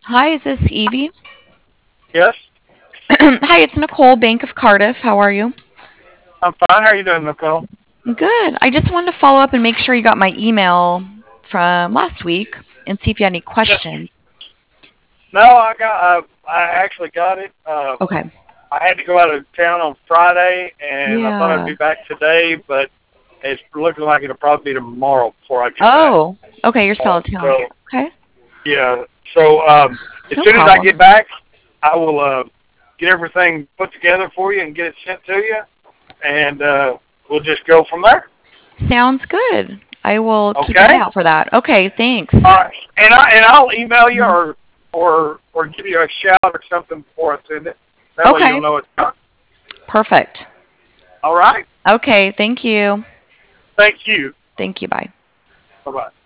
Hi, is this Evie? Yes, Hi, it's Nicole, Bank of Cardiff. How are you? I'm fine. How are you doing, Nicole? Good. I just wanted to follow up and make sure you got my email from last week and see if you had any Yeah. questions. No, I actually got it. Okay. I had to go out of town on Friday, and I thought I'd Yeah. be back today, but it's looking like it'll probably be tomorrow before I get back. Oh, okay. You're still out of town. So Okay. yeah. So as No soon as I problem. get back, I will get everything put together for you and get it sent to you, and we'll just go from there. Sounds good. I will keep an eye Okay. out for that. Okay. Thanks. All right. I'll email you or give you a shout or something before I send it. That way you'll Okay. know it's done. Perfect. All right. Okay. Thank you. Thank you. Thank you. Bye. Bye bye.